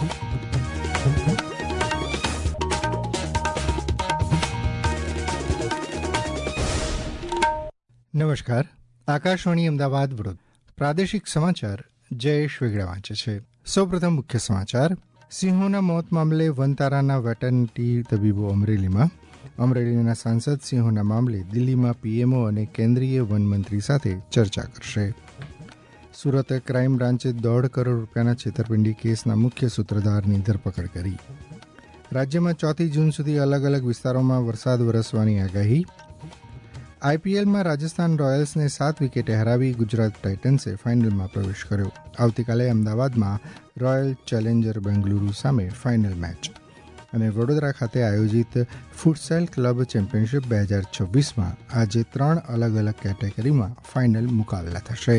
નમસ્કાર. આકાશવાણી અમદાવાદ વડોદરા પ્રાદેશિક સમાચાર જયેશ વેગડા વાંચે છે. સૌપ્રથમ મુખ્ય સમાચાર. સિંહોના મોત મામલે વનતારાના વેટરનિટી તબીબો અમરેલીમાં. અમરેલીના સાંસદ સિંહોના મામલે દિલ્હીમાં પીએમઓ અને કેન્દ્રીય વનમંત્રી સાથે ચર્ચા કરશે. સુરત ક્રાઇમ બ્રાન્ચે 1.5 કરોડ રૂપિયાના છેતરપિંડી કેસના મુખ્ય સૂત્રધારની ધરપકડ કરી. રાજ્યમાં 4 જૂન સુધી અલગ અલગ વિસ્તારોમાં વરસાદ વરસવાની આગાહી. આઈપીએલમાં રાજસ્થાન રોયલ્સને 7 વિકેટે હરાવી ગુજરાત ટાઇટન્સે ફાઇનલમાં પ્રવેશ કર્યો. આવતીકાલે અમદાવાદમાં રોયલ ચેલેન્જર બેંગલુરુ સામે ફાઇનલ મેચ. અને વડોદરા ખાતે આયોજિત ફૂટસેલ ક્લબ ચેમ્પિયનશિપ 2026માં આજે 3 અલગ અલગ કેટેગરીમાં ફાઇનલ મુકાબલા થશે.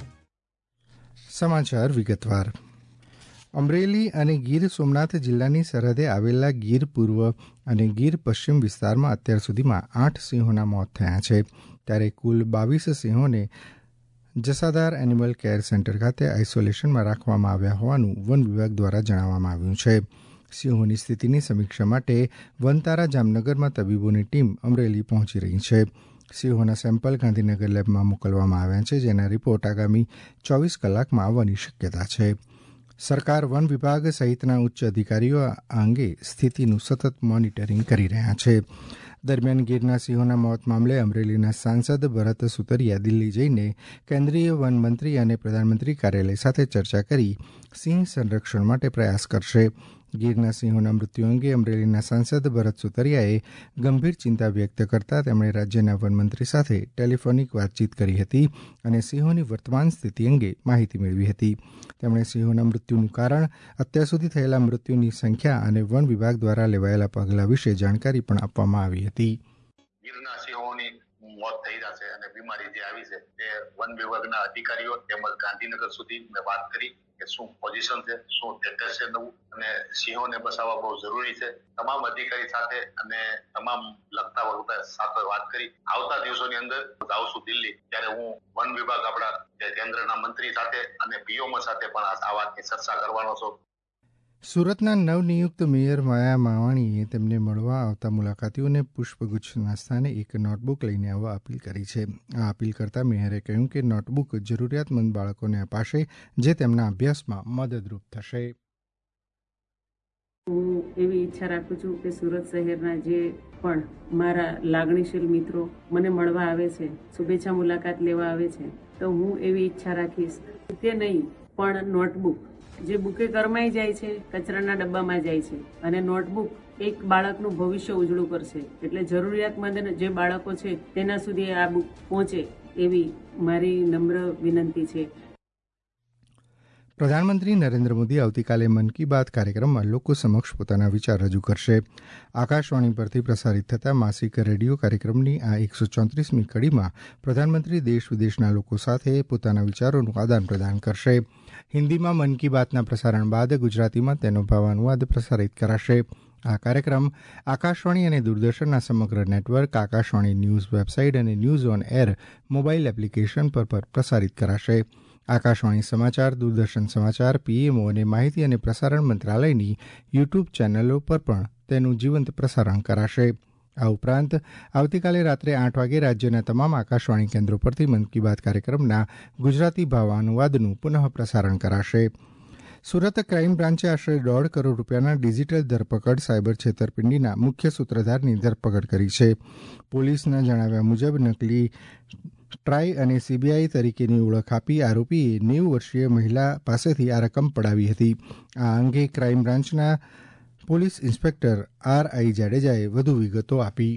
સમાચાર વિગતવાર. અમરેલી અને ગીર સોમનાથ જિલ્લાની સરહદે આવેલા ગીર પૂર્વ અને ગીર પશ્ચિમ વિસ્તારમાં અત્યાર સુધીમાં 8 સિંહોના મોત થયા છે. ત્યારે કુલ 22 સિંહોને જસાધાર એનિમલ કેર સેન્ટર ખાતે આઇસોલેશનમાં રાખવામાં આવ્યા હોવાનું વન વિભાગ દ્વારા જણાવવામાં આવ્યું છે. સિંહોની સ્થિતિની સમીક્ષા માટે વનતારા જામનગરમાં તબીબોની ટીમ અમરેલી પહોંચી રહી છે. સિંહોના સેમ્પલ ગાંધીનગર લેબમાં મોકલવામાં આવ્યા છે, જેના રિપોર્ટ આગામી 24 કલાકમાં આવવાની શક્યતા છે. સરકાર, વન વિભાગ સહિતના ઉચ્ચ અધિકારીઓ આ અંગે સ્થિતિનું સતત મોનિટરિંગ કરી રહ્યા છે. દરમિયાન ગીરના સિંહોના મોત મામલે અમરેલીના સાંસદ ભરત સુતરિયા દિલ્હી જઈને કેન્દ્રીય વનમંત્રી અને પ્રધાનમંત્રી કાર્યાલય સાથે ચર્ચા કરી સિંહ સંરક્ષણ માટે પ્રયાસ કરશે. ગીરના સિંહોના મૃત્યુ અંગે અમરેલીના સાંસદ ભરત સુતરિયાએ ગંભીર ચિંતા વ્યક્ત કરતા તેમણે રાજ્યના વનમંત્રી સાથે ટેલિફોનિક વાતચીત કરી હતી અને સિંહોની વર્તમાન સ્થિતિ અંગે માહિતી મેળવી હતી. તેમણે સિંહોના મૃત્યુનું કારણ, અત્યાર સુધી થયેલા મૃત્યુની સંખ્યા અને વન વિભાગ દ્વારા લેવાયેલા પગલાં વિશે જાણકારી પણ આપવામાં આવી હતી. ગીરના સિંહોની મોત થઈ જશે અને બીમારી જે આવી છે તે વન વિભાગના અધિકારીઓ તેમજ ગાંધીનગર સુધી મેં વાત કરી કે શું પોઝિશન છે, શું સ્ટેટસ છે નવું, અને સિંહોને બચાવવા બહુ જરૂરી છે. તમામ અધિકારી સાથે અને તમામ લગતા વગતા સાથે વાત કરી. આવતા દિવસોની અંદર આવશું દિલ્હી, ત્યારે હું વન વિભાગ આપણા કેન્દ્રના મંત્રી સાથે અને પીઓમાં સાથે પણ આ વાતની ચર્ચા કરવાનો છું. સુરતના નવનિયુક્ત મેયર માયા માવાણીએ તેમને મળવા આવતા મુલાકાતીઓને પુષ્પગુચ્છના સ્થાને એક નોટબુક લઈને આવવા અપીલ કરી છે. આ અપીલ કરતા મેયરે કહ્યું કે નોટબુક જરૂરિયાતમંદ બાળકોને અપાશે, જે તેમના અભ્યાસમાં મદદરૂપ થશે. હું એવી ઈચ્છા રાખું છું કે સુરત શહેરના જે પણ મારા લાગણીશીલ મિત્રો મને મળવા આવે છે, શુભેચ્છા મુલાકાત લેવા આવે છે, તો હું એવી ઈચ્છા રાખીશ તે નહીં પણ નોટબુક જે બુકે કરમાઈ જાય છે, કચરાના ડબ્બામાં જાય છે, અને નોટબુક એક બાળકનું ભવિષ્ય ઉજળું કરશે. એટલે જરૂરિયાતમંદ જે બાળકો છે તેના સુધી આ બુક પહોંચે એવી મારી નમ્ર વિનંતી છે. પ્રધાનમંત્રી નરેન્દ્ર મોદી આવતીકાલે મન કી બાત કાર્યક્રમમાં લોકો સમક્ષ પોતાના વિચાર રજૂ કરશે. આકાશવાણી પરથી પ્રસારિત થતા માસિક રેડિયો કાર્યક્રમની આ 134મી કડીમાં પ્રધાનમંત્રી દેશ વિદેશના લોકો સાથે પોતાના વિચારોનું આદાન પ્રદાન કરશે. હિન્દીમાં મન કી બાતના પ્રસારણ બાદ ગુજરાતીમાં તેનો ભાવાનુવાદ પ્રસારિત કરાશે. આ કાર્યક્રમ આકાશવાણી અને દૂરદર્શનના સમગ્ર નેટવર્ક, આકાશવાણી ન્યૂઝ વેબસાઇટ અને news on air mobile application પર પ્રસારિત કરાશે. આકાશવાણી સમાચાર, દૂરદર્શન સમાચાર, પીએમઓ અને માહિતી અને પ્રસારણ મંત્રાલયની યુટ્યુબ ચેનલો પર પણ તેનું જીવંત પ્રસારણ કરાશે. આ ઉપરાંત આવતીકાલે રાત્રે 8 વાગે રાજ્યના તમામ આકાશવાણી કેન્દ્રો પરથી મન કી બાત કાર્યક્રમના ગુજરાતી ભાવાનુવાદનું પુનઃ પ્રસારણ કરાશે. સુરત ક્રાઇમ બ્રાન્ચે આશરે 1.5 કરોડ રૂપિયાના ડિજીટલ ધરપકડ સાયબર છેતરપિંડીના મુખ્ય સૂત્રધારની ધરપકડ કરી છે. પોલીસના જણાવ્યા મુજબ નકલી ટ્રાય અને સીબીઆઈ તરીકેની ઓળખ આપી આરોપીએ 90 વર્ષીય મહિલા પાસેથી આ રકમ પડાવી હતી. આ અંગે ક્રાઇમ બ્રાન્ચના પોલીસ ઇન્સ્પેક્ટર R.I. જાડેજાએ વધુ વિગતો આપી.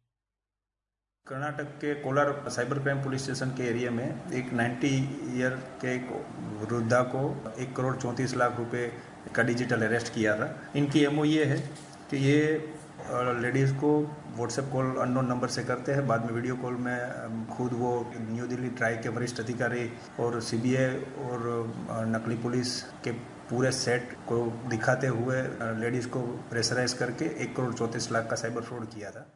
कर्नाटक के Kolar cyber crime police station के एरिया में एक 90 ईयर के एक वृद्धा को 1 करोड़ 34 लाख रुपए का डिजिटल अरेस्ट किया था. इनकी एमओ ये है कि ये लेडीज़ को व्हाट्सएप कॉल अननोन नंबर से करते हैं, बाद में वीडियो कॉल में खुद वो न्यू दिल्ली ट्राई के वरिष्ठ अधिकारी और सीबीआई और नकली पुलिस के पूरे सेट को दिखाते हुए लेडीज़ को प्रेशराइज करके 1 करोड़ 34 लाख का साइबर फ्रॉड किया था.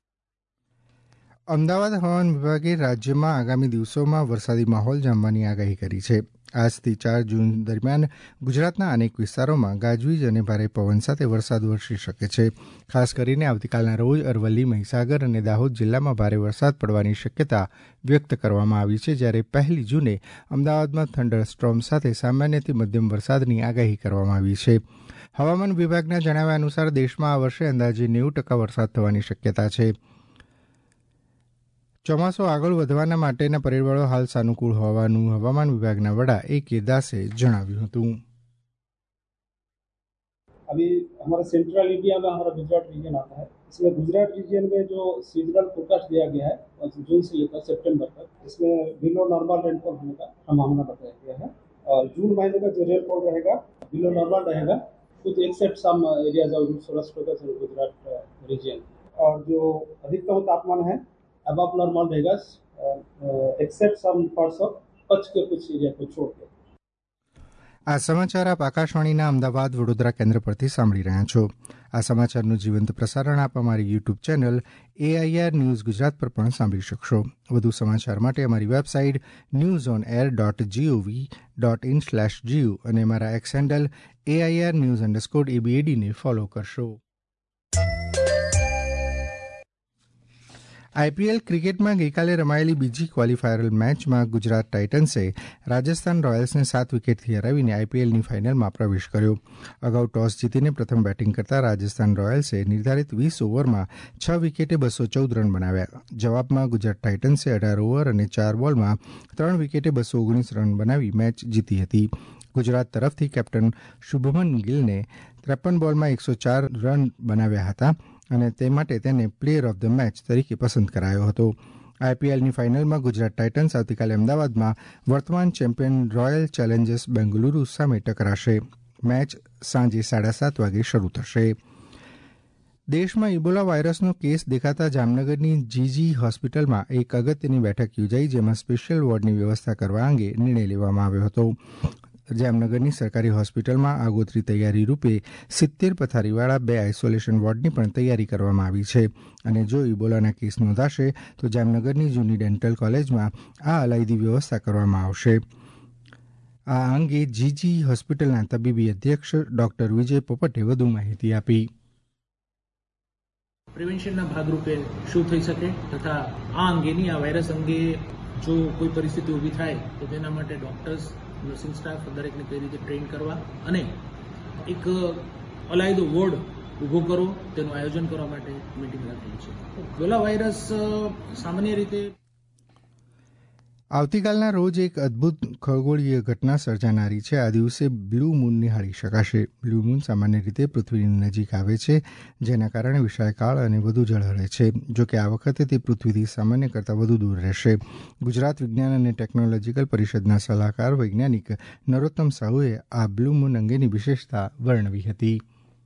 અમદાવાદ હવામાન વિભાગે રાજ્યમાં આગામી દિવસોમાં વરસાદી માહોલ જામવાની આગાહી કરી છે. આજથી 4 જૂન દરમિયાન ગુજરાતના અનેક વિસ્તારોમાં ગાજવીજ અને ભારે પવન સાથે વરસાદ વરસી શકે છે. ખાસ કરીને આવતીકાલના રોજ અરવલ્લી, મહીસાગર અને દાહોદ જિલ્લામાં ભારે વરસાદ પડવાની શક્યતા વ્યક્ત કરવામાં આવી છે. જ્યારે 1 જૂને અમદાવાદમાં થંડરસ્ટોર્મ સાથે સામાન્યથી મધ્યમ વરસાદની આગાહી કરવામાં આવી છે. હવામાન વિભાગના જણાવ્યા અનુસાર દેશમાં આ વર્ષે અંદાજે 90% વરસાદ થવાની શક્યતા છે. ચોમાસું આગળ વધવાના માટેના પરિબળો હાલ સાનુકૂળ હોવાનું હવામાન વિભાગના વડા A.K. દાસે જણાવ્યું હતું. अभी हमारा सेंट्रल इंडिया में हमारा गुजरात रीजन आता है. इसमें गुजरात रीजन में जो सीजनल फोरकास्ट दिया गया है जून से लेकर सितंबर तक, इसमें बिलो नॉर्मल रेनफॉल होने का संभावना बताया गया है. और जून महीने का जो रेनफॉल रहेगा बिलो नॉर्मल रहेगा, कुछ except some areas of Saurashtra Gujarat region. और जो अधिकतम तापमान है अबव नॉर्मल रहेगा, except some parts of Kutch के कुछ एरिया को छोड़कर. આ સમાચાર આપ આકાશવાણીના અમદાવાદ વડોદરા કેન્દ્ર પરથી સાંભળી રહ્યા છો. આ સમાચારનું જીવંત પ્રસારણ આપ અમારી YouTube channel AIR news Gujarat પર પણ સાંભળી શકશો. વધુ સમાચાર માટે અમારી વેબસાઇટ newsonair.gov.in/gu અને અમારા એક્સ હેન્ડલ AIR_news_ABAD ને ફોલો કરશો. IPL ક્રિકેટમાં ગઈકાલે રમાયેલી બીજી ક્વોલિફાયર મેચમાં ગુજરાત ટાઇટન્સે રાજસ્થાન રોયલ્સને 7 વિકેટથી હરાવીને IPLની ફાઇનલમાં પ્રવેશ કર્યો. અગાઉ ટોસ જીતીને પ્રથમ બેટિંગ કરતા રાજસ્થાન રોયલ્સે નિર્ધારિત 20 ઓવરમાં 6 વિકેટે 214 રન બનાવ્યા. જવાબમાં ગુજરાત ટાઇટન્સે 18 ઓવર અને 4 બોલમાં 3 વિકેટે 219 રન બનાવી મેચ જીતી હતી. ગુજરાત તરફથી કેપ્ટન શુભમન ગિલને 53 બોલમાં 104 રન બનાવ્યા હતા અને તે માટે તેને પ્લેયર ઓફ ધ મેચ તરીકે પસંદ કરાયો હતો. IPLની ફાઇનલમાં ગુજરાત ટાઇટન્સ આવતીકાલે અમદાવાદમાં વર્તમાન ચેમ્પિયન રોયલ ચેલેન્જર્સ બેંગલુરુ સામે ટકરાશે. મેચ સાંજે 7:30 વાગે શરૂ થશે. દેશમાં ઇબોલા વાયરસનો કેસ દેખાતા જામનગરની જીજી હોસ્પિટલમાં એક અગત્યની બેઠક યોજાઈ, જેમાં સ્પેશિયલ વોર્ડની વ્યવસ્થા કરવા અંગે નિર્ણય લેવામાં આવ્યો હતો. જામનગરની સરકારી હોસ્પિટલમાં આગોતરી તૈયારી રૂપે 70 પથારીવાળા 2 આઇસોલેશન વોર્ડની પણ તૈયારી કરવામાં આવી છે. અને જો ઇબોલાના કેસ નોંધાશે તો જામનગરની જૂની ડેન્ટલ કોલેજમાં આ અલાયદી વ્યવસ્થા કરવામાં આવશે. આ અંગે જીજી હોસ્પિટલના તબીબી અધ્યક્ષ ડોક્ટર વિજય પોપટે વધુ માહિતી આપી. પ્રિવેન્શનના ભાગરૂપે શું થઈ શકે તથા આ અંગેની આ વાયરસ અંગે જો કોઈ પરિસ્થિતિ ઊભી થાય તો તેના માટે ડોક્ટર્સ, નર્સિંગ સ્ટાફ દરેકને કઈ રીતે ટ્રેન કરવા અને એક અલાયદો વોર્ડ ઊભો કરો તેનું આયોજન કરવા માટે મીટિંગ રાખેલી છે. ઇબોલા વાયરસ સામાન્ય રીતે આવતીકાલના રોજ એક અદ્ભુત ખગોળીય ઘટના સર્જાનારી છે. આ દિવસે બ્લુ મૂન નિહાળી શકાશે. બ્લુ મૂન સામાન્ય રીતે પૃથ્વીની નજીક આવે છે, જેના કારણે વિશાળકાળ અને વધુ ઝળહળે છે. જોકે આ વખતે તે પૃથ્વીથી સામાન્ય કરતાં વધુ દૂર રહેશે. ગુજરાત વિજ્ઞાન અને ટેકનોલોજીકલ પરિષદના સલાહકાર વૈજ્ઞાનિક નરોત્તમ સાહુએ આ બ્લુ મૂન અંગેની વિશેષતા વર્ણવી હતી.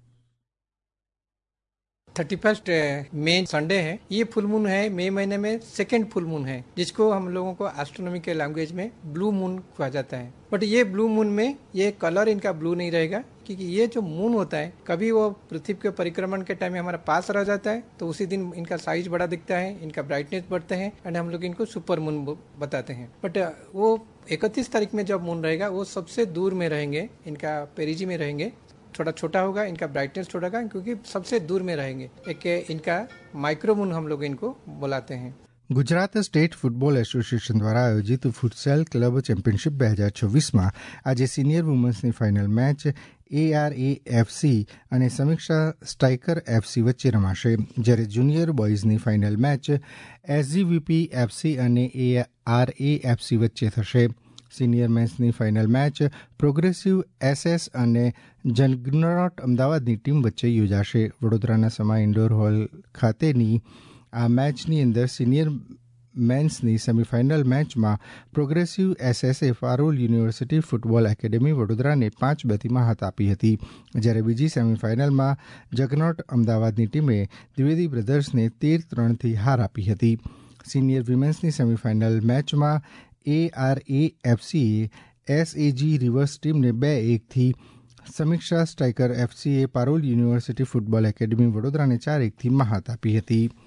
31 मई संडे है. ये फुल मून है, मई महीने में सेकेंड फुल मून है, जिसको हम लोगों को एस्ट्रोनॉमी के लैंग्वेज में ब्लू मून कहा जाता है. बट ये ब्लू मून में ये कलर इनका ब्लू नहीं रहेगा, क्योंकि ये जो मून होता है कभी वो पृथ्वी के परिक्रमण के टाइम में हमारा पास रह जाता है तो उसी दिन इनका साइज बड़ा दिखता है, इनका ब्राइटनेस बढ़ते हैं एंड हम लोग इनको सुपर मून बताते हैं. बट वो 31 तारीख में जब मून रहेगा वो सबसे दूर में रहेंगे, इनका पेरिजी में रहेंगे, थोड़ा छोटा होगा, इनका ब्राइटनेस छोटा होगा क्योंकि सबसे दूर में रहेंगे. एक इनका माइक्रोमून हम लोग इनको बुलाते हैं. ગુજરાત સ્ટેટ ફૂટબોલ એસોસિએશન દ્વારા આયોજિત ફુટસેલ ક્લબ ચેમ્પિયનશિપ 2026માં આજે સિનિયર વુમન્સની ફાઇનલ મેચ ARAFC અને સમીક્ષા સ્ટ્રાઇકર FC વચ્ચે રમાશે, જ્યારે જુનિયર બોયઝની ફાઇનલ મેચ SGVP FC અને RAFC વચ્ચે થશે. સિનિયર મેન્સની ફાઇનલ મેચ પ્રોગ્રેસિવ SS અને જગનોટ અમદાવાદની ટીમ વચ્ચે યોજાશે. વડોદરાના સમા ઇન્ડોર હોલ ખાતેની આ મેચની અંદર સિનિયર મેન્સની સેમીફાઇનલ મેચમાં પ્રોગ્રેસિવ SSએ પારુલ યુનિવર્સિટી ફૂટબોલ એકેડેમી વડોદરાને 5-2થી માત આપી હતી, જ્યારે બીજી સેમીફાઇનલમાં જગનોટ અમદાવાદની ટીમે દ્વિવેદી બ્રધર્સને 13-3થી હાર આપી હતી. સિનિયર વિમેન્સની સેમીફાઇનલ મેચમાં ARAFCએ SAG રિવર્સ ટીમને 2-1થી, સમીક્ષા સ્ટ્રાઇકર FCએ પારુલ યુનિવર્સિટી ફૂટબોલ એકેડેમી વડોદરાને 4-1થી માત આપી હતી.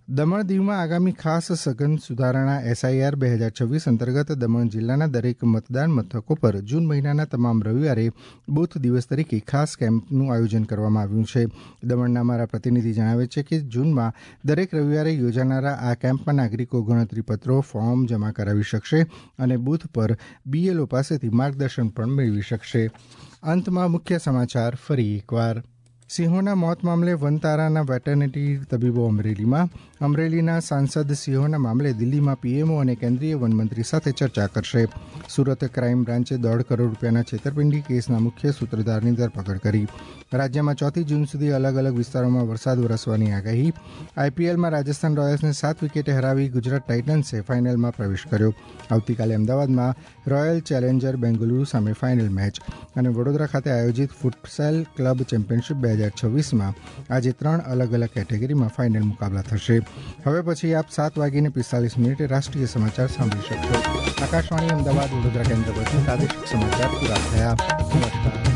દમણ દીવમાં આગામી ખાસ સઘન સુધારણા SIR 2026 અંતર્ગત દમણ જિલ્લાના દરેક મતદાન મથકો પર જૂન મહિનાના તમામ રવિવારે બૂથ દિવસ તરીકે ખાસ કેમ્પનું આયોજન કરવામાં આવ્યું છે. દમણના અમારા પ્રતિનિધિ જણાવે છે કે જૂનમાં દરેક રવિવારે યોજાનારા આ કેમ્પમાં નાગરિકો ગણતરીપત્રો ફોર્મ જમા કરાવી શકશે અને બૂથ પર BLO પાસેથી માર્ગદર્શન પણ મેળવી શકશે. અંતમાં મુખ્ય સમાચાર ફરી એકવાર. સિંહોના મોત મામલે વનતારાના વેટરનરી તબીબો અમરેલીના સાંસદ સિંહોના મામલે દિલ્હીમાં PMO અને કેન્દ્રીય વનમંત્રી સાથે ચર્ચા કરશે. સુરત ક્રાઇમ બ્રાન્ચે 1.5 કરોડ રૂપિયાના છેતરપિંડી કેસના મુખ્ય સૂત્રધારની ધરપકડ કરી. રાજ્યમાં 4 જૂન સુધી અલગ અલગ વિસ્તારોમાં વરસાદ વરસવાની આગાહી. IPLમાં રાજસ્થાન રોયલ્સને 7 વિકેટે હરાવી ગુજરાત ટાઇટન્સે ફાઇનલમાં પ્રવેશ કર્યો. આવતીકાલે અમદાવાદમાં રોયલ ચેલેન્જર બેંગલુરુ સામે ફાઇનલ મેચ અને વડોદરા ખાતે આયોજિત ફૂટસેલ ક્લબ ચેમ્પિયનશિપ 2026માં આજે 3 અલગ અલગ કેટેગરીમાં ફાઇનલ મુકાબલા થશે. હવે પછી આપ 7:45 રાષ્ટ્રીય સમાચાર સાંભળી શકશો. આકાશવાણી અમદાવાદ વડોદરા કેન્દ્ર પરથી પ્રાદેશિક સમાચાર પૂરા થયા. નમસ્કાર.